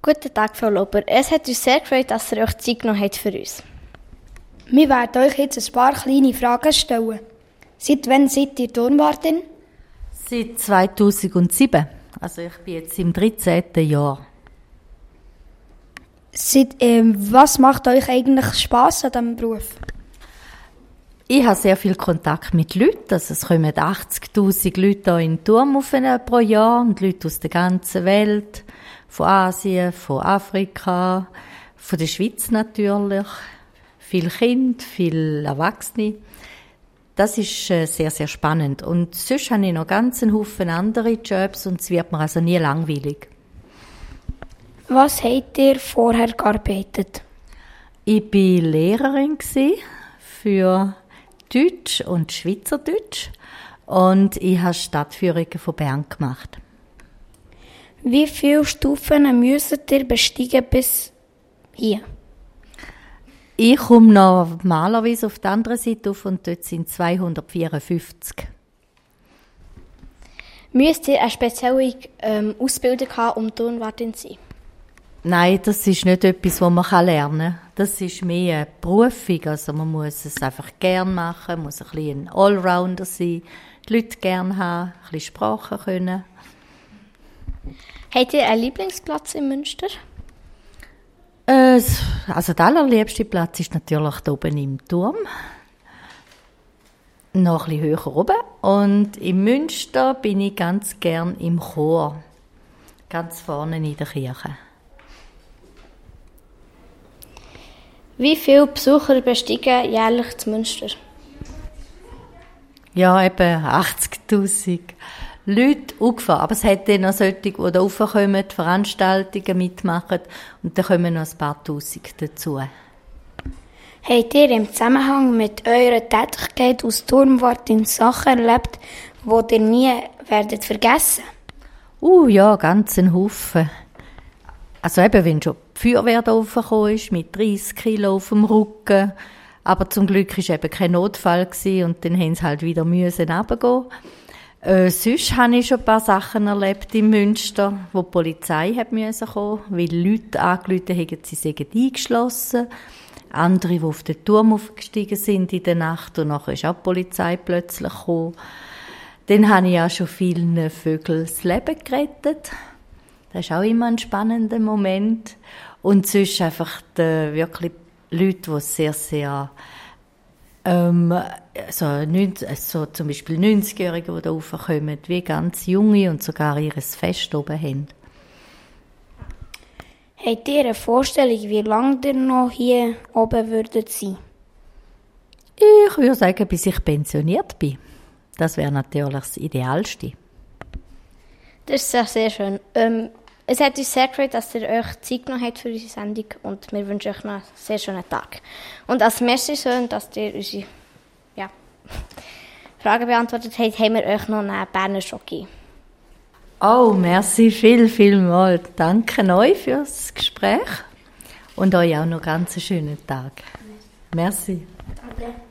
Guten Tag, Frau Lober. Es hat uns sehr gefreut, dass ihr euch Zeit genommen habt für uns. Wir werden euch jetzt ein paar kleine Fragen stellen. Seit wann seid ihr Turmwartin? Seit 2007. Also ich bin jetzt im 13. Jahr. Was macht euch eigentlich Spass an diesem Beruf? Ich habe sehr viel Kontakt mit Leuten. Also es kommen 80'000 Leute hier in den Turm auf pro Jahr und Leute aus der ganzen Welt, von Asien, von Afrika, von der Schweiz natürlich. Viele Kinder, viele Erwachsene. Das ist sehr, sehr spannend. Und sonst habe ich noch ganz einen Haufen andere Jobs und es wird mir also nie langweilig. Was habt ihr vorher gearbeitet? Ich war Lehrerin für Deutsch und Schweizerdeutsch und ich habe Stadtführungen von Bern gemacht. Wie viele Stufen müsstet ihr besteigen bis hier? Ich komme normalerweise auf der anderen Seite auf und dort sind 254. Müsst ihr eine spezielle Ausbildung haben, um Turnwartin zu sein? Nein, das ist nicht etwas, was man lernen kann. Das ist mehr eine Berufung. Also man muss es einfach gerne machen, muss ein bisschen ein Allrounder sein, die Leute gerne haben, ein bisschen Sprachen können. Habt ihr einen Lieblingsplatz in Münster? Also der allerliebste Platz ist natürlich hier oben im Turm. Noch ein bisschen höher oben. Und in Münster bin ich ganz gern im Chor. Ganz vorne in der Kirche. Wie viele Besucher besteigen jährlich zu Münster? Ja, eben 80'000 Leute angefahren. Aber es hat dann noch solche, die da raufkommen, Veranstaltungen mitmachen und dann kommen noch ein paar Tausend dazu. Habt ihr im Zusammenhang mit eurer Tätigkeit als Turmwartin Sachen erlebt, die ihr nie werdet vergessen? Ja, ganz ein Haufen. Also eben, wenn schon die Feuerwehr da raufgekommen ist, mit 30 Kilo auf dem Rücken. Aber zum Glück war eben kein Notfall gewesen, und dann mussten sie halt wieder runtergehen. Sonst habe ich schon ein paar Sachen erlebt in Münster, wo die Polizei kommen musste, weil Leute angerufen haben, sie seien eingeschlossen. Andere, die auf den Turm aufgestiegen sind in der Nacht, und nachher ist auch die Polizei plötzlich gekommen. Dann habe ich auch schon vielen Vögeln das Leben gerettet. Das ist auch immer ein spannender Moment. Und sonst einfach wirklich Leute, die sehr, sehr so zum Beispiel 90-Jährige, die da raufkommen, wie ganz junge und sogar ihr Fest oben haben. Habt ihr eine Vorstellung, wie lange ihr noch hier oben würdet sein? Ich würde sagen, bis ich pensioniert bin. Das wäre natürlich das Idealste. Das ist sehr schön. Es hat uns sehr gefreut, dass ihr euch Zeit genommen habt für unsere Sendung, und wir wünschen euch noch einen sehr schönen Tag. Und als Merci schön, dass ihr unsere Fragen beantwortet habt, haben wir euch noch einen Berner Schoki. Oh, merci vielmals. Danke euch für das Gespräch und euch auch noch ganz einen schönen Tag. Merci. Danke.